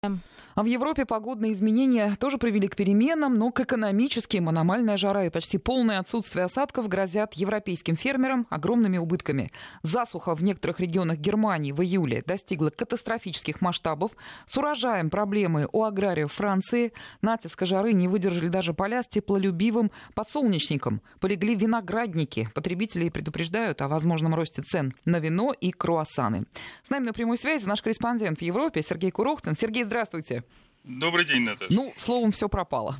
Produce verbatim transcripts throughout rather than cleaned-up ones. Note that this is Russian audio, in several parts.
А в Европе погодные изменения тоже привели к переменам, но к экономическим. Аномальная жара и почти полное отсутствие осадков грозят европейским фермерам огромными убытками. Засуха в некоторых регионах Германии в июле достигла катастрофических масштабов. С урожаем проблемы у аграриев Франции. Натиска жары не выдержали даже поля с теплолюбивым подсолнечником. Полегли виноградники. Потребители предупреждают о возможном росте цен на вино и круассаны. С нами на прямой связи наш корреспондент в Европе Сергей Курохтин. Сергей, здравствуйте. Добрый день, Наташа. Ну, словом, все пропало.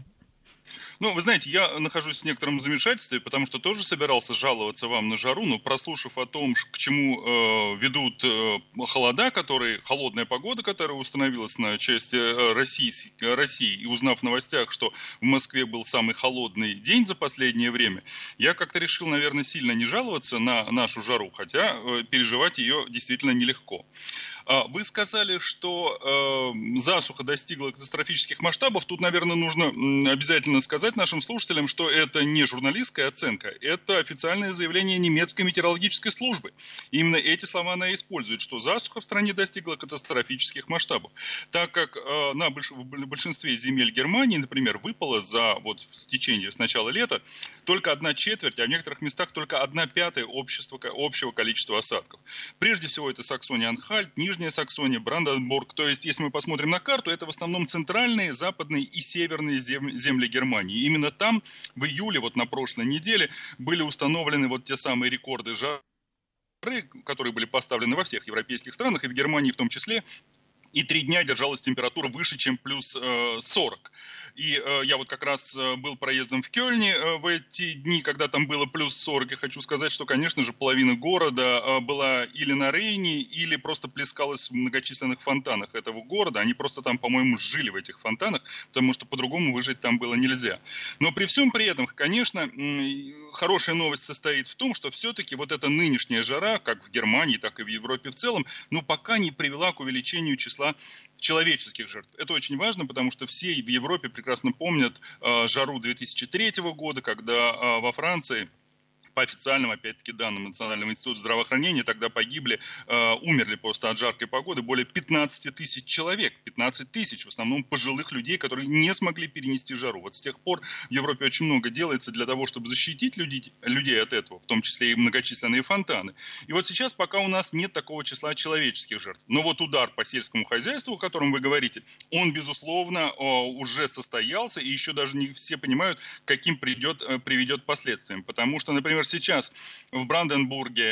Ну, вы знаете, я нахожусь в некотором замешательстве, потому что тоже собирался жаловаться вам на жару, но прослушав о том, к чему э, ведут э, холода, которые, холодная погода, которая установилась на части э, России, России, и узнав в новостях, что в Москве был самый холодный день за последнее время, я как-то решил, наверное, сильно не жаловаться на нашу жару, хотя э, переживать ее действительно нелегко. Вы сказали, что э, засуха достигла катастрофических масштабов. Тут, наверное, нужно обязательно сказать нашим слушателям, что это не журналистская оценка, это официальное заявление немецкой метеорологической службы. И именно эти слова она использует, что засуха в стране достигла катастрофических масштабов. Так как э, на больш... в большинстве земель Германии, например, выпало за вот в течение с начала лета только одна четверть, а в некоторых местах только одна пятая общества, общего количества осадков. Прежде всего это Саксония-Анхальт, Нижняя Саксония, Бранденбург. То есть, если мы посмотрим на карту, это в основном центральные, западные и северные земли Германии. Именно там в июле, вот на прошлой неделе, были установлены вот те самые рекорды жары, которые были поставлены во всех европейских странах, и в Германии в том числе. И три дня держалась температура выше, чем плюс сорок. И э, я вот как раз был проездом в Кёльне э, в эти дни, когда там было плюс сорок. И хочу сказать, что, конечно же, половина города э, была или на Рейне, или просто плескалась в многочисленных фонтанах этого города. Они просто там, по-моему, жили в этих фонтанах, потому что по-другому выжить там было нельзя. Но при всем при этом, конечно, хорошая новость состоит в том, что все-таки вот эта нынешняя жара, как в Германии, так и в Европе в целом, ну, пока не привела к увеличению числа человеческих жертв. Это очень важно, потому что все в Европе прекрасно помнят э, жару две тысячи третьего года, когда э, во Франции, по официальным, опять-таки, данным Национального института здравоохранения, тогда погибли, э, умерли просто от жаркой погоды более пятнадцать тысяч человек. пятнадцать тысяч, в основном пожилых людей, которые не смогли перенести жару. Вот с тех пор в Европе очень много делается для того, чтобы защитить людей, людей от этого, в том числе и многочисленные фонтаны. И вот сейчас пока у нас нет такого числа человеческих жертв. Но вот удар по сельскому хозяйству, о котором вы говорите, он, безусловно, уже состоялся, и еще даже не все понимают, каким придет, приведет последствиям. Потому что, например, сейчас в Бранденбурге,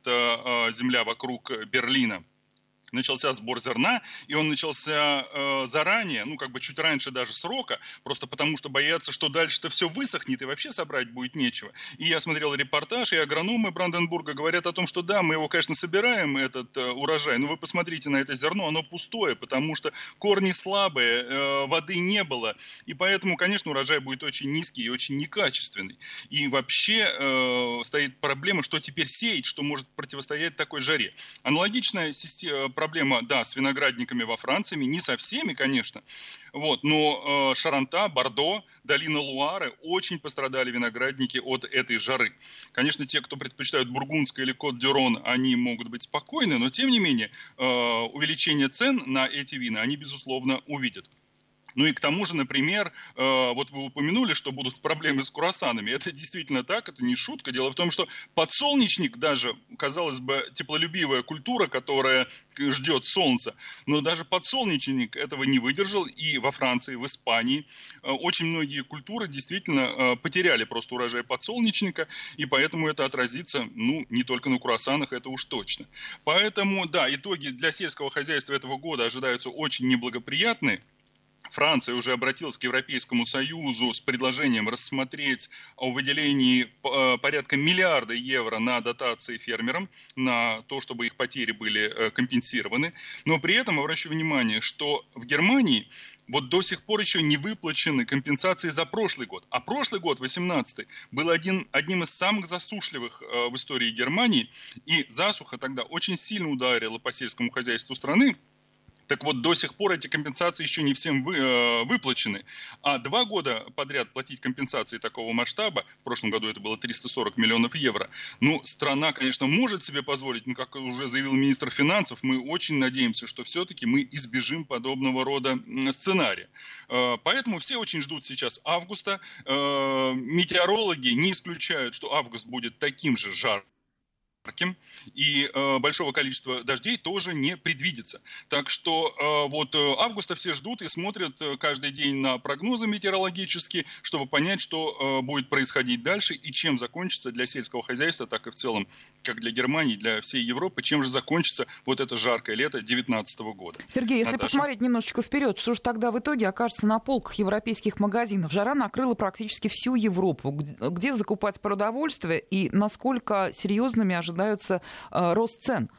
это э, земля вокруг Берлина, начался сбор зерна, и он начался э, заранее, ну, как бы чуть раньше даже срока, просто потому что боятся, что дальше-то все высохнет, и вообще собрать будет нечего. И я смотрел репортаж, и агрономы Бранденбурга говорят о том, что да, мы его, конечно, собираем, этот э, урожай, но вы посмотрите на это зерно, оно пустое, потому что корни слабые, э, воды не было, и поэтому, конечно, урожай будет очень низкий и очень некачественный. И вообще э, стоит проблема, что теперь сеять, что может противостоять такой жаре. Аналогичная система, проблема, да, с виноградниками во Франции, не со всеми, конечно, вот, но э, Шаранта, Бордо, долина Луары, очень пострадали виноградники от этой жары. Конечно, те, кто предпочитают бургундское или Кот-д'Юрон, они могут быть спокойны, но тем не менее э, увеличение цен на эти вина они, безусловно, увидят. Ну и к тому же, например, э, вот вы упомянули, что будут проблемы с круассанами. Это действительно так, это не шутка. Дело в том, что подсолнечник даже, казалось бы, теплолюбивая культура, которая ждет солнца, но даже подсолнечник этого не выдержал. И во Франции, в Испании э, очень многие культуры действительно э, потеряли просто урожай подсолнечника, и поэтому это отразится, ну, не только на круассанах, это уж точно. Поэтому, да, итоги для сельского хозяйства этого года ожидаются очень неблагоприятные. Франция уже обратилась к Европейскому Союзу с предложением рассмотреть о выделении порядка миллиарда евро на дотации фермерам, на то, чтобы их потери были компенсированы. Но при этом обращу внимание, что в Германии вот до сих пор еще не выплачены компенсации за прошлый год. А прошлый год, восемнадцатый, был один, одним из самых засушливых в истории Германии. И засуха тогда очень сильно ударила по сельскому хозяйству страны. Так вот, до сих пор эти компенсации еще не всем вы, э, выплачены. А два года подряд платить компенсации такого масштаба, в прошлом году это было триста сорок миллионов евро, ну, страна, конечно, может себе позволить, но, как уже заявил министр финансов, мы очень надеемся, что все-таки мы избежим подобного рода сценария. Э, поэтому все очень ждут сейчас августа. Э, метеорологи не исключают, что август будет таким же жарким, и э, большого количества дождей тоже не предвидится. Так что э, вот э, августа все ждут и смотрят э, каждый день на прогнозы метеорологические, чтобы понять, что э, будет происходить дальше и чем закончится для сельского хозяйства, так и в целом, как для Германии, для всей Европы, чем же закончится вот это жаркое лето две тысячи девятнадцатого года. Сергей, если Наташа? посмотреть немножечко вперед, что же тогда в итоге окажется на полках европейских магазинов? Жара накрыла практически всю Европу. Где закупать продовольствие и насколько серьезными ожидаются э, рост цен?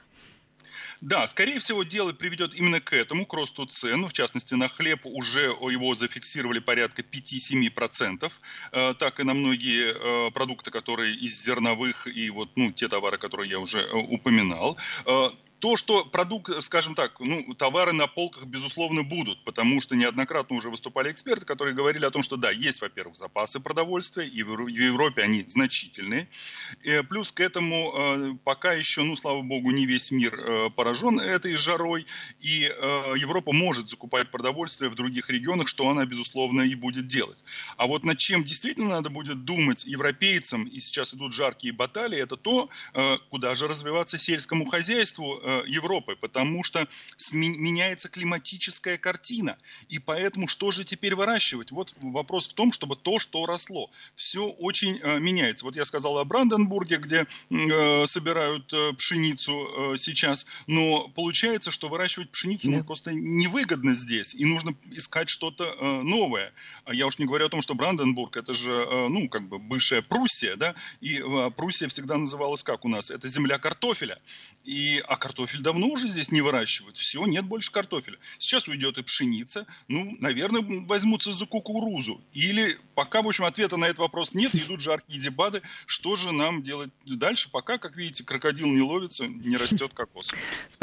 Да, скорее всего, дело приведет именно к этому, к росту цен. В частности, на хлеб уже его зафиксировали порядка пять-семь процентов. Э, так и на многие э, продукты, которые из зерновых и вот, ну, те товары, которые я уже э, упоминал. Э, То, что продукт, скажем так, ну, товары на полках, безусловно, будут, потому что неоднократно уже выступали эксперты, которые говорили о том, что да, есть, во-первых, запасы продовольствия, и в Европе они значительные. И плюс к этому э, пока еще, ну, слава богу, не весь мир э, поражен этой жарой, и э, Европа может закупать продовольствие в других регионах, что она, безусловно, и будет делать. А вот над чем действительно надо будет думать европейцам, и сейчас идут жаркие баталии, это то, э, куда же развиваться сельскому хозяйству Европы, потому что меняется климатическая картина. И поэтому что же теперь выращивать? Вот вопрос в том, чтобы то, что росло. Все очень э, меняется. Вот я сказал о Бранденбурге, где э, собирают э, пшеницу э, сейчас, но получается, что выращивать пшеницу, да, ну, просто невыгодно здесь, и нужно искать что-то э, новое. Я уж не говорю о том, что Бранденбург, это же, э, ну, как бы бывшая Пруссия, да, и э, Пруссия всегда называлась как у нас? Это земля картофеля. И, а картофель Картофель давно уже здесь не выращивают. Все, нет больше картофеля. Сейчас уйдет и пшеница. Ну, наверное, возьмутся за кукурузу. Или пока, в общем, ответа на этот вопрос нет, идут жаркие дебаты. Что же нам делать дальше? Пока, как видите, крокодил не ловится, не растет кокос.